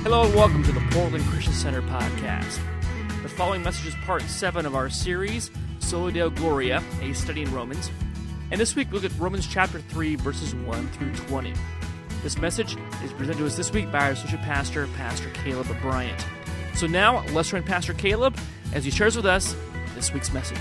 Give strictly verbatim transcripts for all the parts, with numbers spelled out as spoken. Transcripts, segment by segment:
Hello and welcome to the Portland Christian Center podcast. The following message is part seven of our series, Soli Deo Gloria, a study in Romans. And this week we look at Romans chapter three, verses one through twenty. This message is presented to us this week by our associate pastor, Pastor Caleb Bryant. So now, let's join Pastor Caleb as he shares with us this week's message.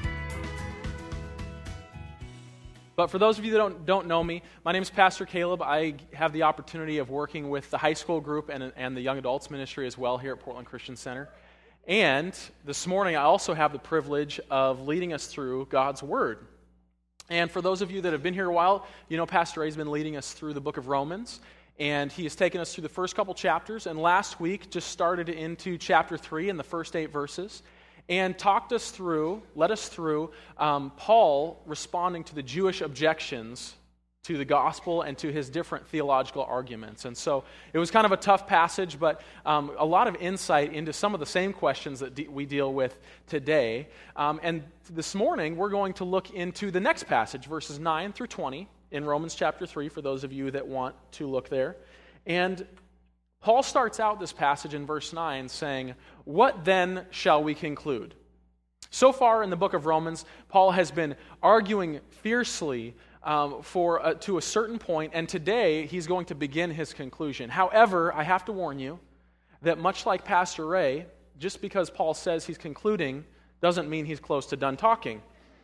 But for those of you that don't, don't know me, my name is Pastor Caleb. I have the opportunity of working with the high school group and, and the young adults ministry as well here at Portland Christian Center. And this morning I also have the privilege of leading us through God's Word. And for those of you that have been here a while, you know Pastor Ray's been leading us through the book of Romans. And he has taken us through the first couple chapters. And last week just started into chapter three in the first eight verses. And talked us through, led us through, um, Paul responding to the Jewish objections to the gospel and to his different theological arguments. And so it was kind of a tough passage, but um, a lot of insight into some of the same questions that de- we deal with today. Um, and this morning, we're going to look into the next passage, verses nine through twenty, in Romans chapter three, for those of you that want to look there. And Paul starts out this passage in verse nine saying, "What then shall we conclude?" So far in the book of Romans, Paul has been arguing fiercely um, for uh, to a certain point, and today he's going to begin his conclusion. However, I have to warn you that much like Pastor Ray, just because Paul says he's concluding doesn't mean he's close to done talking.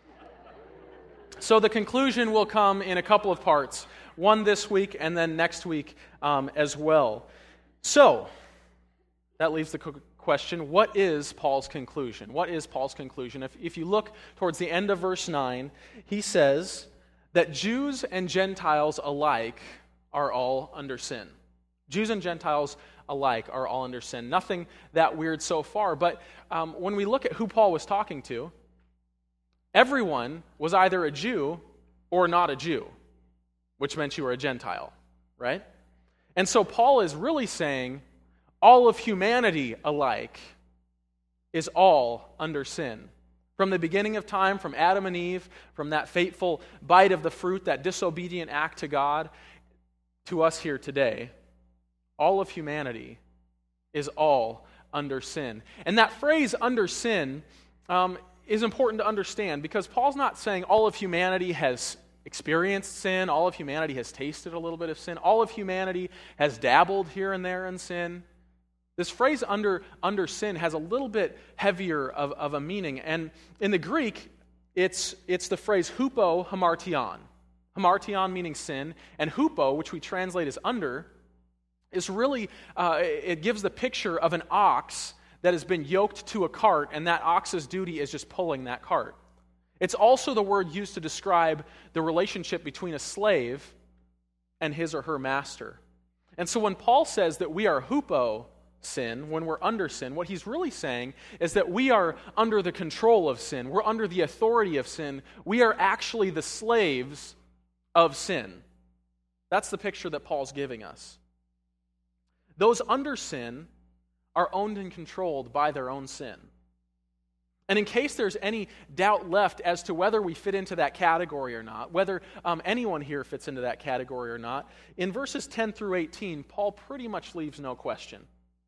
So the conclusion will come in a couple of parts, one this week and then next week um, as well. So, that leaves the question, what is Paul's conclusion? What is Paul's conclusion? If, if you look towards the end of verse nine, he says that Jews and Gentiles alike are all under sin. Jews and Gentiles alike are all under sin. Nothing that weird so far, but um, when we look at who Paul was talking to, everyone was either a Jew or not a Jew, which meant you were a Gentile, right? And so Paul is really saying all of humanity alike is all under sin. From the beginning of time, from Adam and Eve, from that fateful bite of the fruit, that disobedient act to God, to us here today, all of humanity is all under sin. And that phrase, under sin, um, is important to understand because Paul's not saying all of humanity has experienced sin, all of humanity has tasted a little bit of sin, all of humanity has dabbled here and there in sin. This phrase under, under sin has a little bit heavier of, of a meaning, and in the Greek, it's, it's the phrase hupo hamartion. Hamartion meaning sin, and hupo, which we translate as under, is really, uh, it gives the picture of an ox that has been yoked to a cart, and that ox's duty is just pulling that cart. It's also the word used to describe the relationship between a slave and his or her master. And so when Paul says that we are hupo sin, when we're under sin, what he's really saying is that we are under the control of sin. We're under the authority of sin. We are actually the slaves of sin. That's the picture that Paul's giving us. Those under sin are owned and controlled by their own sin. And in case there's any doubt left as to whether we fit into that category or not, whether um, anyone here fits into that category or not, in verses ten through eighteen, Paul pretty much leaves no question.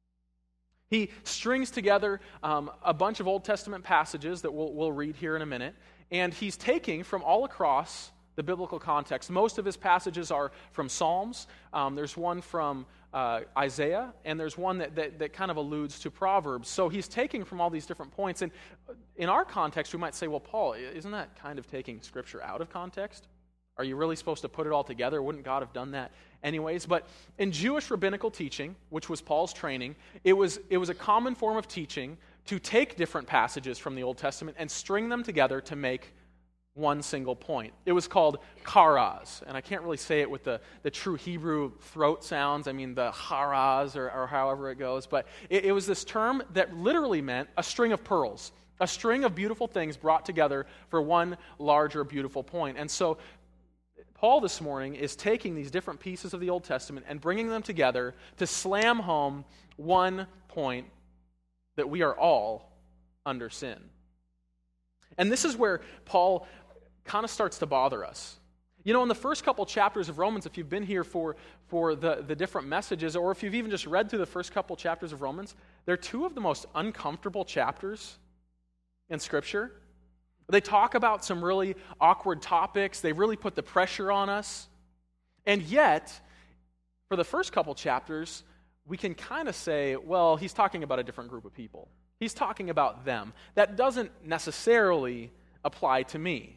He strings together um, a bunch of Old Testament passages that we'll, we'll read here in a minute, and he's taking from all across the biblical context. Most of his passages are from Psalms. Um, there's one from uh, Isaiah, and there's one that, that, that kind of alludes to Proverbs. So he's taking from all these different points. And in our context, we might say, well, Paul, isn't that kind of taking Scripture out of context? Are you really supposed to put it all together? Wouldn't God have done that anyways? But in Jewish rabbinical teaching, which was Paul's training, it was, it was a common form of teaching to take different passages from the Old Testament and string them together to make one single point. It was called charaz, and I can't really say it with the, the true Hebrew throat sounds. I mean the charaz or, or however it goes, but it, it was this term that literally meant a string of pearls, a string of beautiful things brought together for one larger beautiful point. And so Paul this morning is taking these different pieces of the Old Testament and bringing them together to slam home one point, that we are all under sin. And this is where Paul kind of starts to bother us. You know, in the first couple chapters of Romans, if you've been here for, for the, the different messages, or if you've even just read through the first couple chapters of Romans, they're two of the most uncomfortable chapters in Scripture. They talk about some really awkward topics. They really put the pressure on us. And yet, for the first couple chapters, we can kind of say, well, he's talking about a different group of people. He's talking about them. That doesn't necessarily apply to me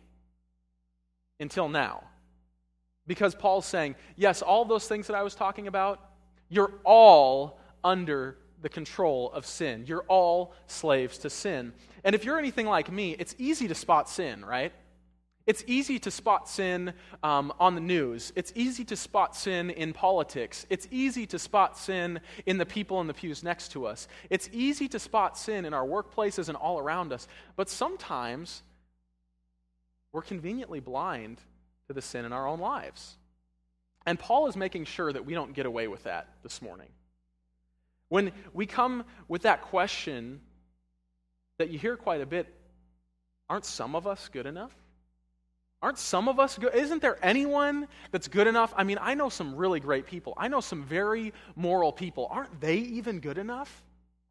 until now. Because Paul's saying, yes, all those things that I was talking about, you're all under the control of sin. You're all slaves to sin. And if you're anything like me, it's easy to spot sin, right? It's easy to spot sin um, on the news. It's easy to spot sin in politics. It's easy to spot sin in the people in the pews next to us. It's easy to spot sin in our workplaces and all around us. But sometimes we're conveniently blind to the sin in our own lives. And Paul is making sure that we don't get away with that this morning. When we come with that question that you hear quite a bit, aren't some of us good enough? Aren't some of us good? Isn't there anyone that's good enough? I mean, I know some really great people. I know some very moral people. Aren't they even good enough?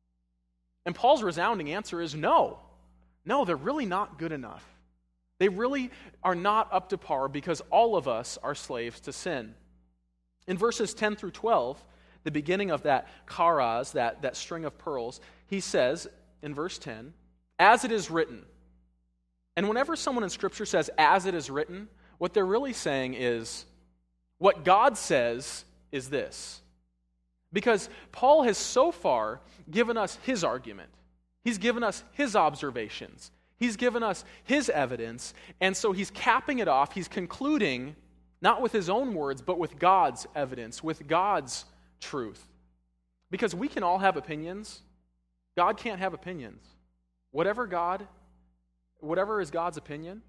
And Paul's resounding answer is no. No, they're really not good enough. They really are not up to par because all of us are slaves to sin. In verses ten through twelve, the beginning of that charas, that, that string of pearls, he says in verse ten, as it is written. And whenever someone in Scripture says, as it is written, what they're really saying is, what God says is this. Because Paul has so far given us his argument. He's given us his observations. He's given us his evidence. And so he's capping it off. He's concluding, not with his own words, but with God's evidence, with God's truth. Because we can all have opinions. God can't have opinions. Whatever God, whatever is God's opinion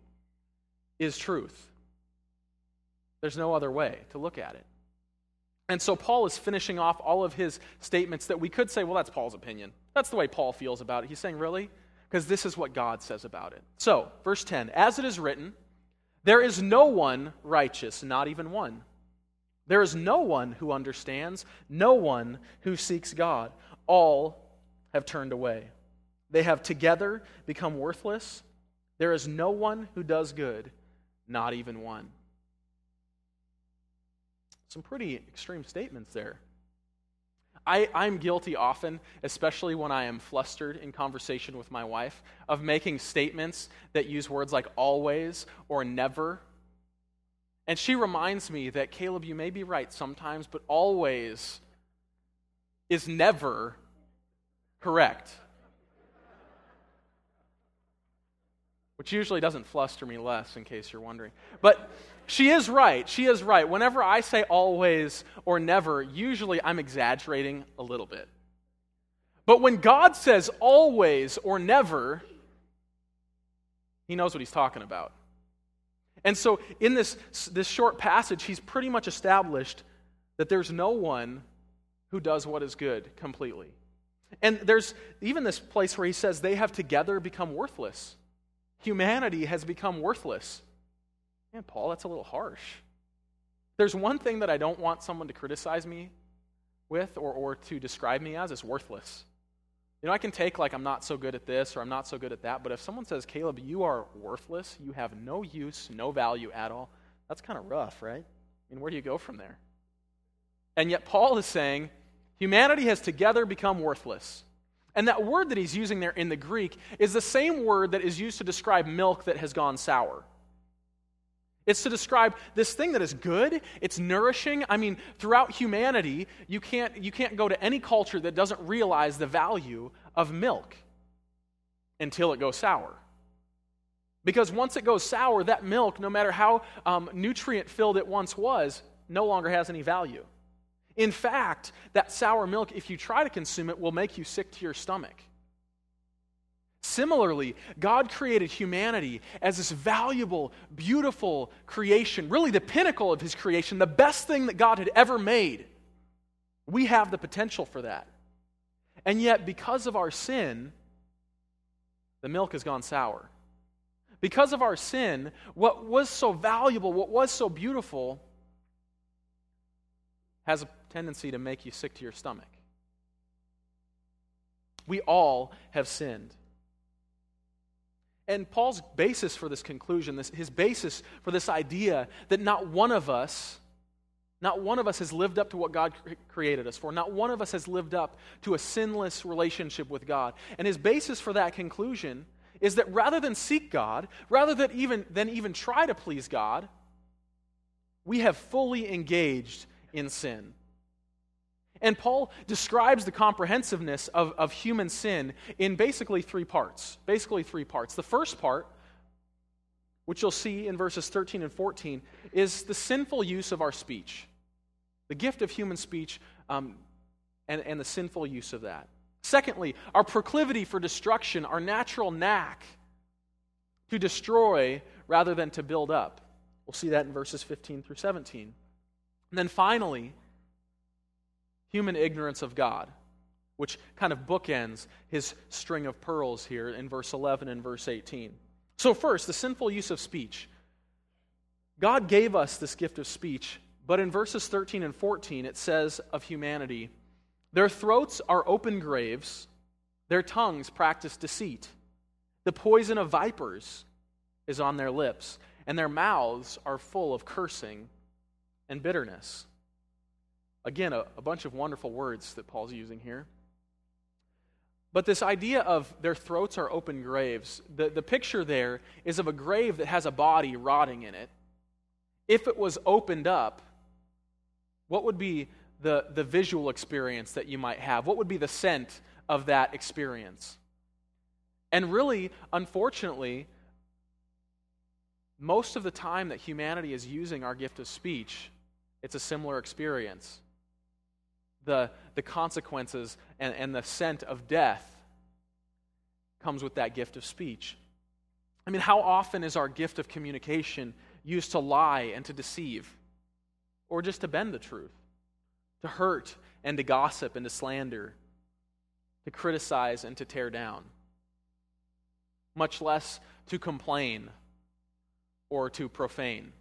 is truth. There's no other way to look at it. And so Paul is finishing off all of his statements that we could say, well, that's Paul's opinion. That's the way Paul feels about it. He's saying, really? Because this is what God says about it. So, verse ten, as it is written, there is no one righteous, not even one. There is no one who understands, no one who seeks God. All have turned away. They have together become worthless. There is no one who does good, not even one. Some pretty extreme statements there. I, I'm guilty often, especially when I am flustered in conversation with my wife, of making statements that use words like always or never. And she reminds me that, Caleb, you may be right sometimes, but always is never correct. Which usually doesn't fluster me less, in case you're wondering. But she is right. She is right. Whenever I say always or never, usually I'm exaggerating a little bit. But when God says always or never, he knows what he's talking about. And so in this, this short passage, he's pretty much established that there's no one who does what is good completely. And there's even this place where he says they have together become worthless. Humanity has become worthless. Man, Paul, that's a little harsh. There's one thing that I don't want someone to criticize me with or, or to describe me as, is worthless. You know, I can take like I'm not so good at this or I'm not so good at that, but if someone says, Caleb, you are worthless, you have no use, no value at all, that's kind of rough, right? I mean, where do you go from there? And yet Paul is saying, humanity has together become worthless. And that word that he's using there in the Greek is the same word that is used to describe milk that has gone sour. It's to describe this thing that is good, it's nourishing. I mean, throughout humanity, you can't, you can't go to any culture that doesn't realize the value of milk until it goes sour. Because once it goes sour, that milk, no matter how um, nutrient-filled it once was, no longer has any value. In fact, that sour milk, if you try to consume it, will make you sick to your stomach. Similarly, God created humanity as this valuable, beautiful creation, really the pinnacle of his creation, the best thing that God had ever made. We have the potential for that. And yet, because of our sin, the milk has gone sour. Because of our sin, what was so valuable, what was so beautiful, has a tendency to make you sick to your stomach. We all have sinned. And Paul's basis for this conclusion, this, his basis for this idea that not one of us, not one of us has lived up to what God created us for. Not one of us has lived up to a sinless relationship with God. And his basis for that conclusion is that rather than seek God, rather than even, than even try to please God, we have fully engaged in sin. And Paul describes the comprehensiveness of, of human sin in basically three parts. Basically three parts. The first part, which you'll see in verses thirteen and fourteen, is the sinful use of our speech. The gift of human speech um, and, and the sinful use of that. Secondly, our proclivity for destruction, our natural knack to destroy rather than to build up. We'll see that in verses fifteen through seventeen. And then finally, human ignorance of God, which kind of bookends his string of pearls here in verse eleven and verse eighteen. So first, the sinful use of speech. God gave us this gift of speech, but in verses thirteen and fourteen it says of humanity, their throats are open graves, their tongues practice deceit. The poison of vipers is on their lips, and their mouths are full of cursing and bitterness. Again, a, a bunch of wonderful words that Paul's using here. But this idea of their throats are open graves, the, the picture there is of a grave that has a body rotting in it. If it was opened up, what would be the, the visual experience that you might have? What would be the scent of that experience? And really, unfortunately, most of the time that humanity is using our gift of speech, it's a similar experience. The, the consequences and, and the scent of death comes with that gift of speech. I mean, how often is our gift of communication used to lie and to deceive? Or just to bend the truth? To hurt and to gossip and to slander? To criticize and to tear down? Much less to complain or to profane.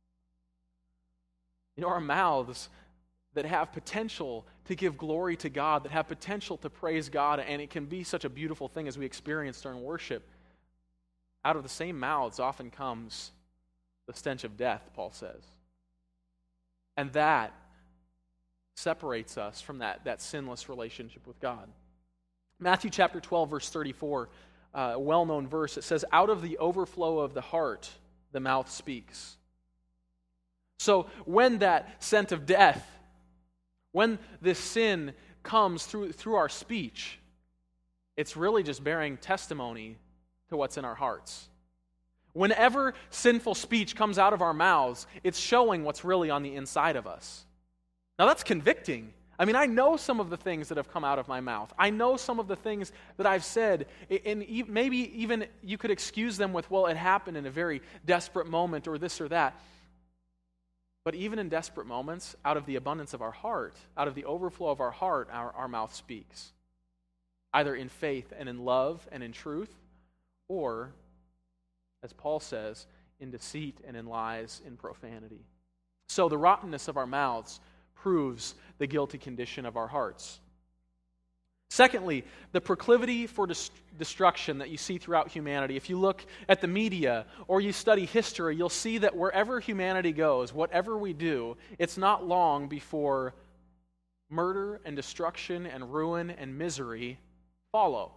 You know, our mouths that have potential to give glory to God, that have potential to praise God, and it can be such a beautiful thing as we experience during worship, out of the same mouths often comes the stench of death, Paul says. And that separates us from that, that sinless relationship with God. Matthew chapter twelve, verse thirty-four, uh, a well-known verse, it says, out of the overflow of the heart, the mouth speaks. So when that scent of death, when this sin comes through, through our speech, it's really just bearing testimony to what's in our hearts. Whenever sinful speech comes out of our mouths, it's showing what's really on the inside of us. Now that's convicting. I mean, I know some of the things that have come out of my mouth. I know some of the things that I've said, and maybe even you could excuse them with, well, it happened in a very desperate moment or this or that. But even in desperate moments, out of the abundance of our heart, out of the overflow of our heart, our, our mouth speaks. Either in faith and in love and in truth, or, as Paul says, in deceit and in lies, in profanity. So the rottenness of our mouths proves the guilty condition of our hearts. Secondly, the proclivity for dest- destruction that you see throughout humanity. If you look at the media or you study history, you'll see that wherever humanity goes, whatever we do, it's not long before murder and destruction and ruin and misery follow.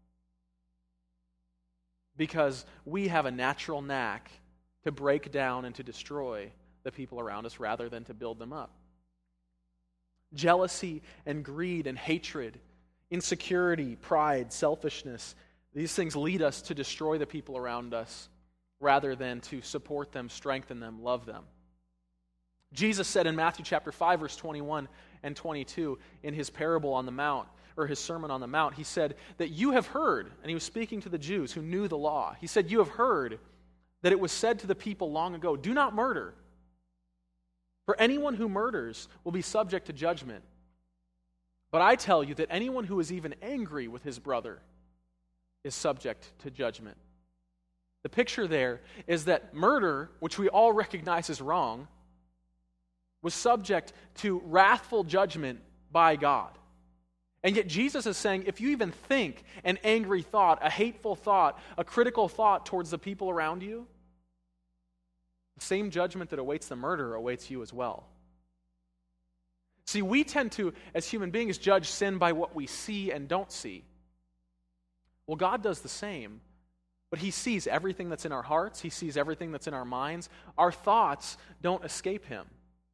Because we have a natural knack to break down and to destroy the people around us rather than to build them up. Jealousy and greed and hatred, insecurity, pride, selfishness, these things lead us to destroy the people around us rather than to support them, strengthen them, love them. Jesus said in Matthew chapter five, verse twenty-one and twenty-two, in his parable on the Mount, or his Sermon on the Mount, he said that you have heard, and he was speaking to the Jews who knew the law. He said, you have heard that it was said to the people long ago, do not murder. For anyone who murders will be subject to judgment. But I tell you that anyone who is even angry with his brother is subject to judgment. The picture there is that murder, which we all recognize as wrong, was subject to wrathful judgment by God. And yet Jesus is saying, if you even think an angry thought, a hateful thought, a critical thought towards the people around you, the same judgment that awaits the murderer awaits you as well. See, we tend to, as human beings, judge sin by what we see and don't see. Well, God does the same, but He sees everything that's in our hearts. He sees everything that's in our minds. Our thoughts don't escape Him.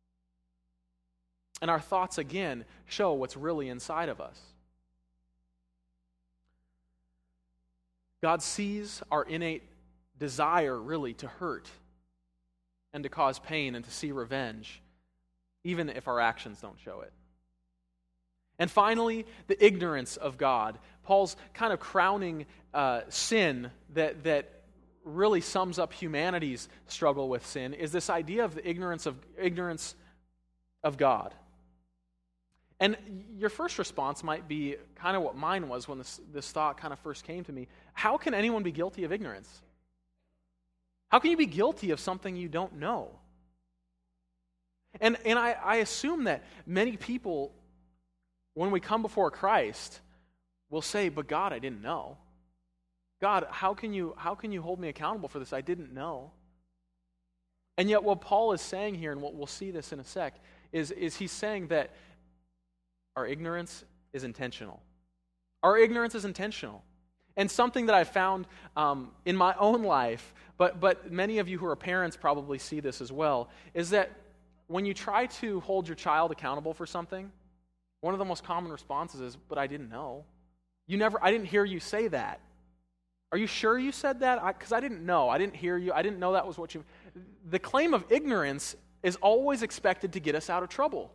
And our thoughts, again, show what's really inside of us. God sees our innate desire, really, to hurt and to cause pain and to see revenge, even if our actions don't show it. And finally, the ignorance of God. Paul's kind of crowning uh, sin that, that really sums up humanity's struggle with sin is this idea of the ignorance of ignorance of God. And your first response might be kind of what mine was when this, this thought kind of first came to me. How can anyone be guilty of ignorance? How can you be guilty of something you don't know? And, and I, I assume that many people, when we come before Christ, will say, but God, I didn't know. God, how can you, how can you hold me accountable for this? I didn't know. And yet what Paul is saying here, and we'll see this in a sec, is, is he's saying that our ignorance is intentional. Our ignorance is intentional. And something that I found um, in my own life, but, but many of you who are parents probably see this as well, is that when you try to hold your child accountable for something, one of the most common responses is, but I didn't know. You never, I didn't hear you say that. Are you sure you said that? Because I, I didn't know. I didn't hear you. I didn't know that was what you... The claim of ignorance is always expected to get us out of trouble.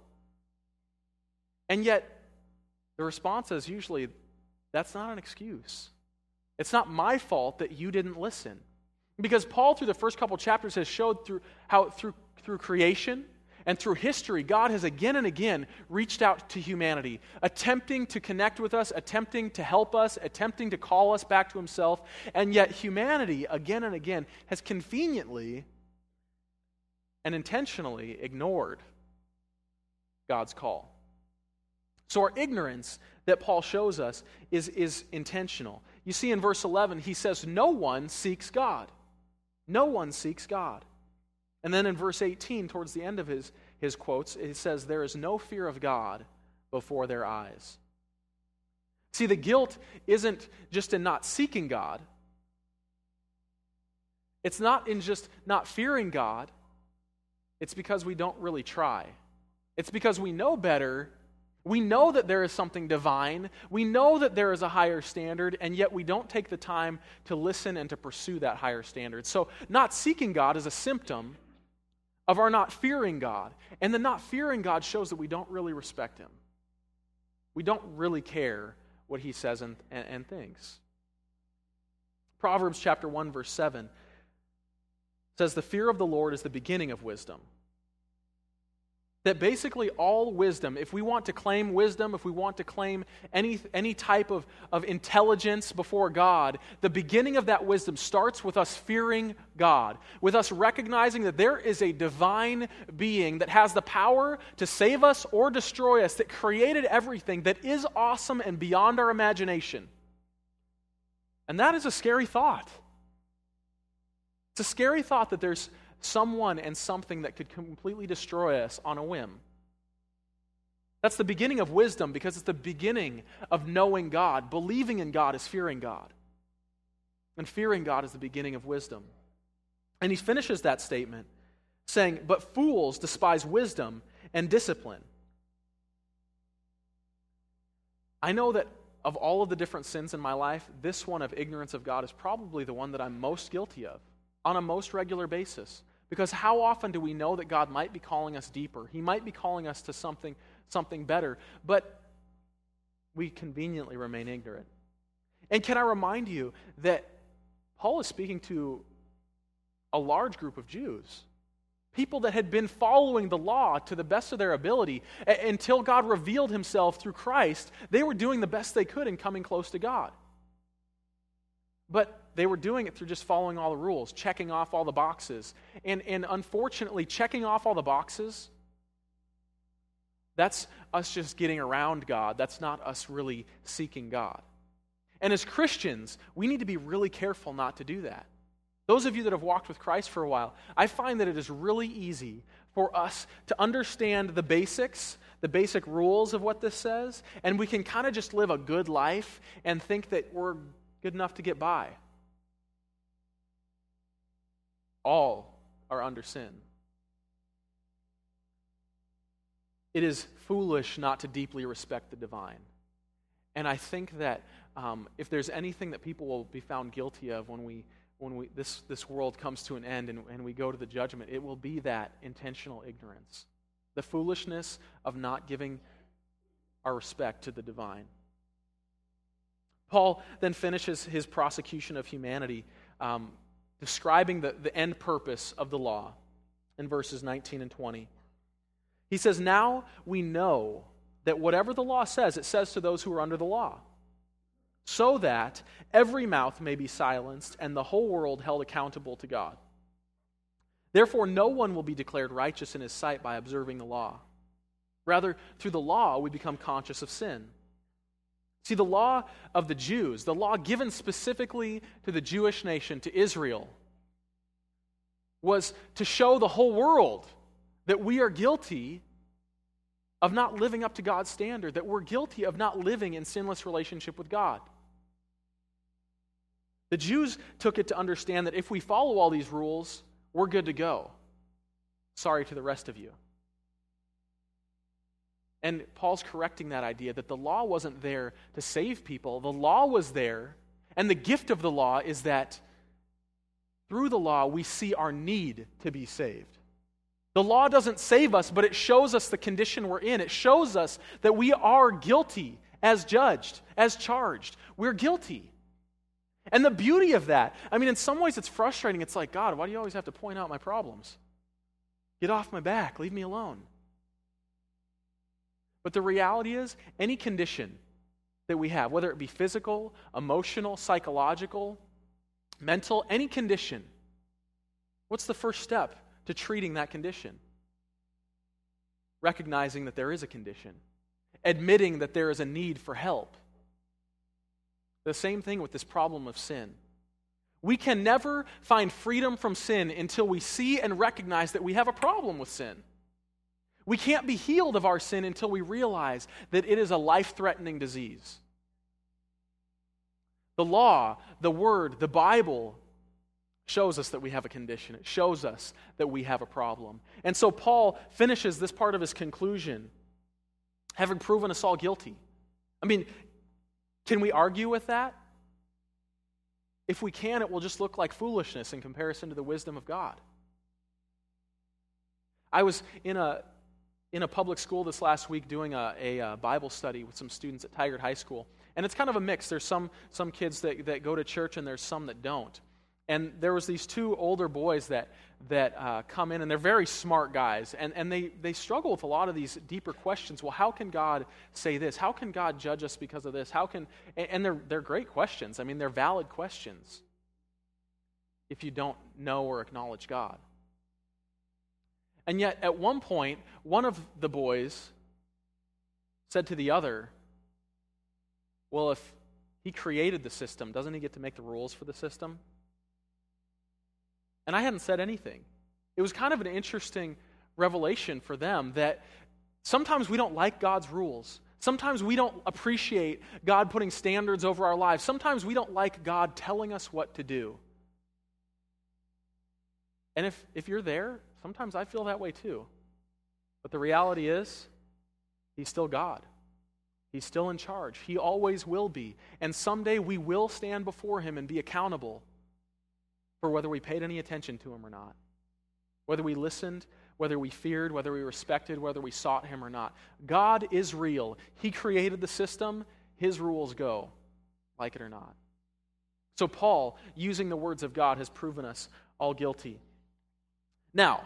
And yet, the response is usually, that's not an excuse. It's not my fault that you didn't listen. Because Paul, through the first couple chapters, has showed through how through, through creation and through history, God has again and again reached out to humanity, attempting to connect with us, attempting to help us, attempting to call us back to Himself. And yet humanity, again and again, has conveniently and intentionally ignored God's call. So our ignorance that Paul shows us is, is intentional. You see in verse eleven, he says, no one seeks God. No one seeks God. And then in verse eighteen, towards the end of his, his quotes, it says, there is no fear of God before their eyes. See, the guilt isn't just in not seeking God. It's not in just not fearing God. It's because we don't really try. It's because we know better. We know that there is something divine. We know that there is a higher standard, and yet we don't take the time to listen and to pursue that higher standard. So not seeking God is a symptom of our not fearing God. And the not fearing God shows that we don't really respect Him. We don't really care what He says and, and, and thinks. Proverbs chapter one, verse seven says, the fear of the Lord is the beginning of wisdom. That basically all wisdom, if we want to claim wisdom, if we want to claim any, any type of, of intelligence before God, the beginning of that wisdom starts with us fearing God, with us recognizing that there is a divine being that has the power to save us or destroy us, that created everything, that is awesome and beyond our imagination. And that is a scary thought. It's a scary thought that there's someone and something that could completely destroy us on a whim. That's the beginning of wisdom, because it's the beginning of knowing God. Believing in God is fearing God. And fearing God is the beginning of wisdom. And he finishes that statement saying, but fools despise wisdom and discipline. I know that of all of the different sins in my life, this one of ignorance of God is probably the one that I'm most guilty of on a most regular basis. Because how often do we know that God might be calling us deeper? He might be calling us to something, something better, but we conveniently remain ignorant. And can I remind you that Paul is speaking to a large group of Jews, people that had been following the law to the best of their ability a- until God revealed Himself through Christ. They were doing the best they could in coming close to God. But they were doing it through just following all the rules, checking off all the boxes. And, and unfortunately, checking off all the boxes, that's us just getting around God. That's not us really seeking God. And as Christians, we need to be really careful not to do that. Those of you that have walked with Christ for a while, I find that it is really easy for us to understand the basics, the basic rules of what this says, and we can kind of just live a good life and think that we're good enough to get by. All are under sin. It is foolish not to deeply respect the divine. And I think that um, if there's anything that people will be found guilty of when we when we this, this world comes to an end and, and we go to the judgment, it will be that intentional ignorance. The foolishness of not giving our respect to the divine. Paul then finishes his prosecution of humanity, um, describing the, the end purpose of the law in verses nineteen and twenty. He says, "Now we know that whatever the law says, it says to those who are under the law, so that every mouth may be silenced and the whole world held accountable to God. Therefore, no one will be declared righteous in his sight by observing the law. Rather, through the law, we become conscious of sin." See, the law of the Jews, the law given specifically to the Jewish nation, to Israel, was to show the whole world that we are guilty of not living up to God's standard, that we're guilty of not living in sinless relationship with God. The Jews took it to understand that if we follow all these rules, we're good to go. Sorry to the rest of you. And Paul's correcting that idea that the law wasn't there to save people. The law was there, and the gift of the law is that through the law we see our need to be saved. The law doesn't save us, but it shows us the condition we're in. It shows us that we are guilty as judged, as charged. We're guilty. And the beauty of that, I mean, in some ways it's frustrating. It's like, God, why do you always have to point out my problems? Get off my back. Leave me alone. But the reality is, any condition that we have, whether it be physical, emotional, psychological, mental, any condition, what's the first step to treating that condition? Recognizing that there is a condition. Admitting that there is a need for help. The same thing with this problem of sin. We can never find freedom from sin until we see and recognize that we have a problem with sin. We can't be healed of our sin until we realize that it is a life-threatening disease. The law, the Word, the Bible shows us that we have a condition. It shows us that we have a problem. And so Paul finishes this part of his conclusion, having proven us all guilty. I mean, can we argue with that? If we can, it will just look like foolishness in comparison to the wisdom of God. I was in a in a public school this last week doing a, a, a Bible study with some students at Tigard High School. And it's kind of a mix. There's some, some kids that, that go to church and there's some that don't. And there was these two older boys that that uh, come in, and they're very smart guys, and, and they, they struggle with a lot of these deeper questions. Well, how can God say this? How can God judge us because of this? How can and, and they're they're great questions. I mean, they're valid questions if you don't know or acknowledge God. And yet, at one point, one of the boys said to the other, "Well, if He created the system, doesn't He get to make the rules for the system?" And I hadn't said anything. It was kind of an interesting revelation for them that sometimes we don't like God's rules. Sometimes we don't appreciate God putting standards over our lives. Sometimes we don't like God telling us what to do. And if, if you're there, sometimes I feel that way too. But the reality is, He's still God. He's still in charge. He always will be. And someday we will stand before Him and be accountable for whether we paid any attention to Him or not. Whether we listened, whether we feared, whether we respected, whether we sought Him or not. God is real. He created the system. His rules go, like it or not. So Paul, using the words of God, has proven us all guilty. Now,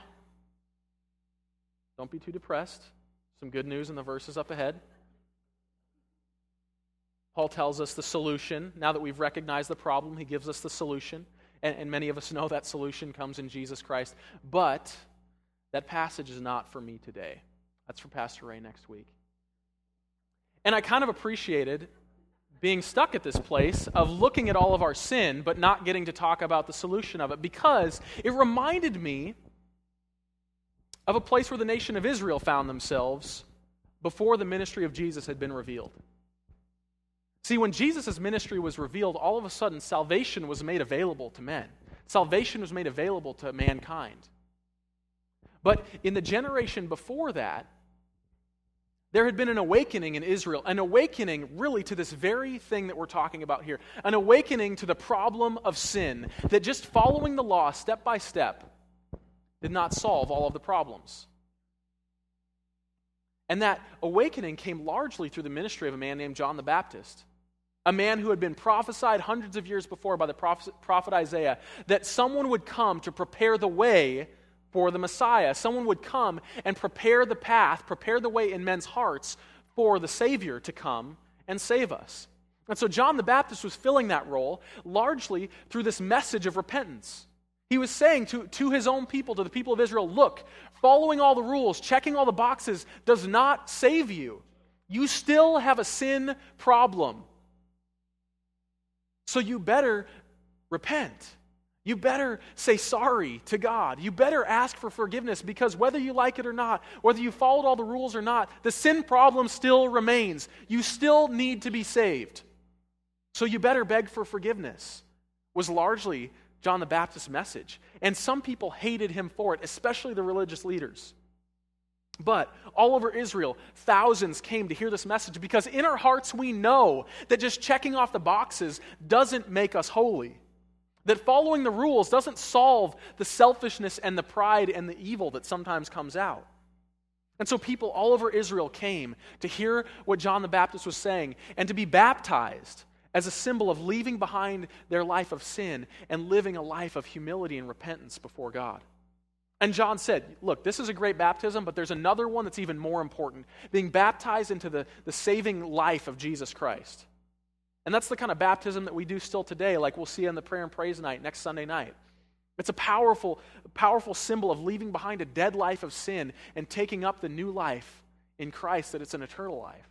don't be too depressed. Some good news in the verses up ahead. Paul tells us the solution. Now that we've recognized the problem, he gives us the solution. And, and many of us know that solution comes in Jesus Christ. But that passage is not for me today. That's for Pastor Ray next week. And I kind of appreciated being stuck at this place of looking at all of our sin, but not getting to talk about the solution of it, because it reminded me of a place where the nation of Israel found themselves before the ministry of Jesus had been revealed. See, when Jesus' ministry was revealed, all of a sudden salvation was made available to men. Salvation was made available to mankind. But in the generation before that, there had been an awakening in Israel, an awakening really to this very thing that we're talking about here, an awakening to the problem of sin, that just following the law step by step did not solve all of the problems. And that awakening came largely through the ministry of a man named John the Baptist, a man who had been prophesied hundreds of years before by the prophet, prophet Isaiah, that someone would come to prepare the way for the Messiah. Someone would come and prepare the path, prepare the way in men's hearts for the Savior to come and save us. And so John the Baptist was filling that role largely through this message of repentance. He was saying to, to his own people, to the people of Israel, look, following all the rules, checking all the boxes does not save you. You still have a sin problem. So you better repent. You better say sorry to God. You better ask for forgiveness, because whether you like it or not, whether you followed all the rules or not, the sin problem still remains. You still need to be saved. So you better beg for forgiveness, was largely John the Baptist's message. And some people hated him for it, especially the religious leaders. But all over Israel, thousands came to hear this message, because in our hearts we know that just checking off the boxes doesn't make us holy. That following the rules doesn't solve the selfishness and the pride and the evil that sometimes comes out. And so people all over Israel came to hear what John the Baptist was saying and to be baptized as a symbol of leaving behind their life of sin and living a life of humility and repentance before God. And John said, look, this is a great baptism, but there's another one that's even more important, being baptized into the, the saving life of Jesus Christ. And that's the kind of baptism that we do still today, like we'll see on the prayer and praise night next Sunday night. It's a powerful, powerful symbol of leaving behind a dead life of sin and taking up the new life in Christ, that it's an eternal life.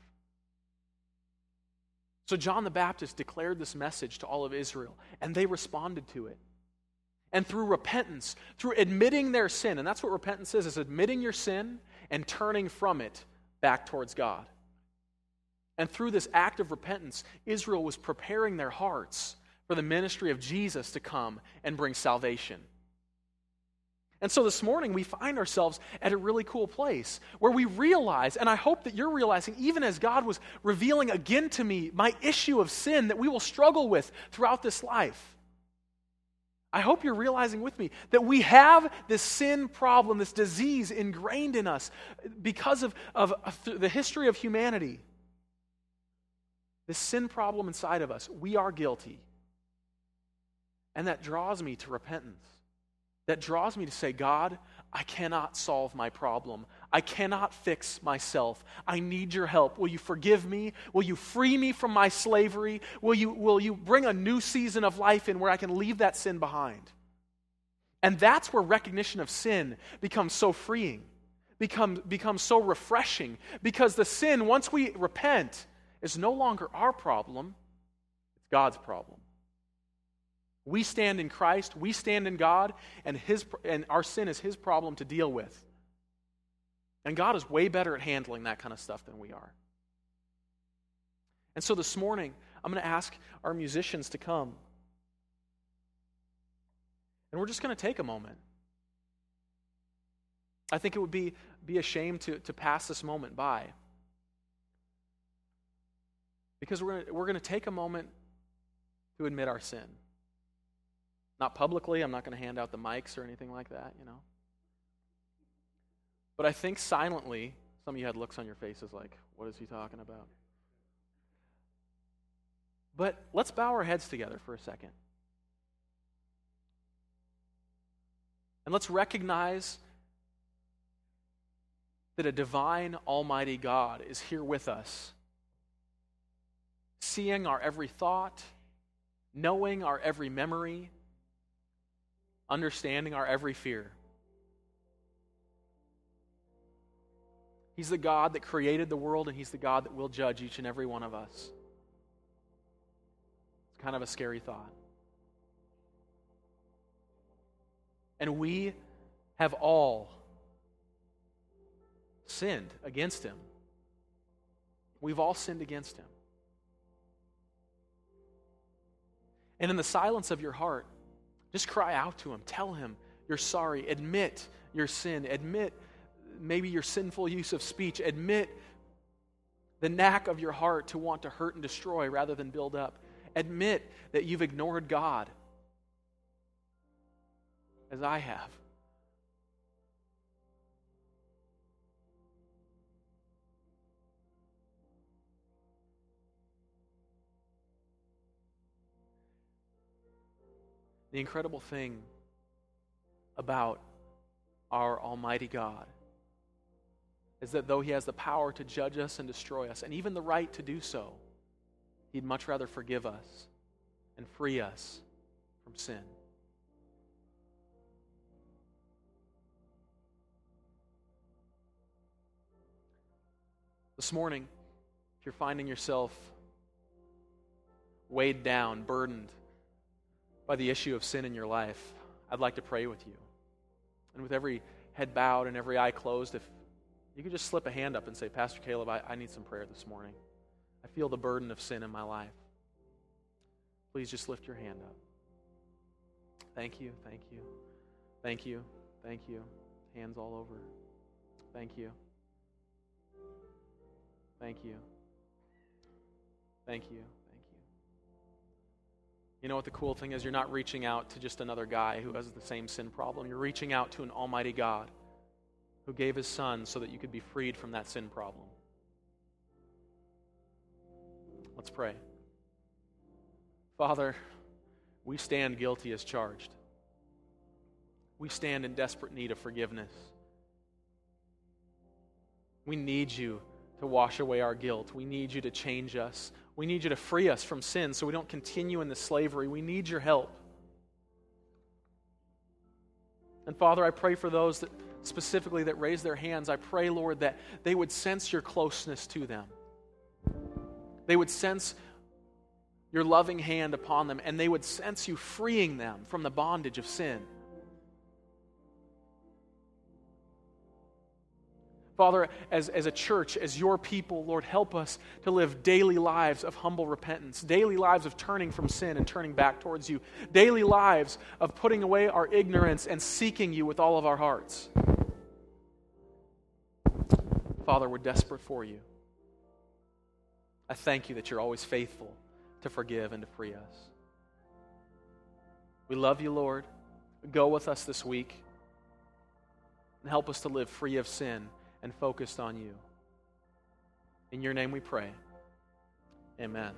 So John the Baptist declared this message to all of Israel, and they responded to it. And through repentance, through admitting their sin, and that's what repentance is, is admitting your sin and turning from it back towards God. And through this act of repentance, Israel was preparing their hearts for the ministry of Jesus to come and bring salvation. And so this morning we find ourselves at a really cool place where we realize, and I hope that you're realizing, even as God was revealing again to me my issue of sin that we will struggle with throughout this life. I hope you're realizing with me that we have this sin problem, this disease ingrained in us because of, of, of the history of humanity. This sin problem inside of us, we are guilty. And that draws me to repentance. That draws me to say, God, I cannot solve my problem. I cannot fix myself. I need your help. Will you forgive me? Will you free me from my slavery? Will you, will you bring a new season of life in where I can leave that sin behind? And that's where recognition of sin becomes so freeing, becomes, becomes so refreshing, because the sin, once we repent, is no longer our problem, it's God's problem. We stand in Christ, we stand in God, and his and our sin is his problem to deal with. And God is way better at handling that kind of stuff than we are. And so this morning, I'm going to ask our musicians to come. And we're just going to take a moment. I think it would be, be a shame to, to pass this moment by. Because we're going to, we're going to take a moment to admit our sin. Not publicly, I'm not going to hand out the mics or anything like that, you know. But I think silently, some of you had looks on your faces like, what is he talking about? But let's bow our heads together for a second. And let's recognize that a divine, almighty God is here with us. seeing our every thought, knowing our every memory, understanding our every fear. He's the God that created the world, and He's the God that will judge each and every one of us. It's kind of a scary thought. And we have all sinned against Him. We've all sinned against Him. And in the silence of your heart, just cry out to Him. Tell Him you're sorry. Admit your sin. Admit maybe your sinful use of speech. Admit the knack of your heart to want to hurt and destroy rather than build up. Admit that you've ignored God, as I have. The incredible thing about our Almighty God is that though He has the power to judge us and destroy us, and even the right to do so, He'd much rather forgive us and free us from sin. This morning, if you're finding yourself weighed down, burdened by the issue of sin in your life, I'd like to pray with you. And with every head bowed and every eye closed, if you could just slip a hand up and say, Pastor Caleb, I, I need some prayer this morning. I feel the burden of sin in my life. Please just lift your hand up. Thank you, thank you, thank you, thank you. Hands all over. Thank you. Thank you. Thank you. Thank you. You know what the cool thing is? You're not reaching out to just another guy who has the same sin problem. You're reaching out to an almighty God who gave His Son so that you could be freed from that sin problem. Let's pray. Father, we stand guilty as charged. We stand in desperate need of forgiveness. We need You to wash away our guilt. We need You to change us. We need You to free us from sin so we don't continue in the slavery. We need Your help. And Father, I pray for those that specifically that raise their hands. I pray, Lord, that they would sense Your closeness to them. They would sense Your loving hand upon them, and they would sense You freeing them from the bondage of sin. Father, as, as a church, as Your people, Lord, help us to live daily lives of humble repentance, daily lives of turning from sin and turning back towards You, daily lives of putting away our ignorance and seeking You with all of our hearts. Father, we're desperate for You. I thank You that You're always faithful to forgive and to free us. We love You, Lord. Go with us this week and help us to live free of sin and focused on You. In Your name we pray. Amen.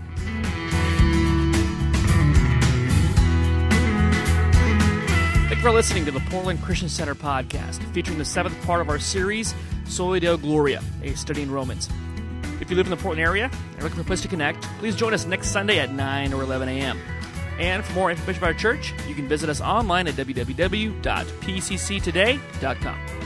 Thank you for listening to the Portland Christian Center podcast, featuring the seventh part of our series, Soli Deo Gloria, a study in Romans. If you live in the Portland area and are looking for a place to connect, please join us next Sunday at nine or eleven a.m. And for more information about our church, you can visit us online at w w w dot p c c today dot com.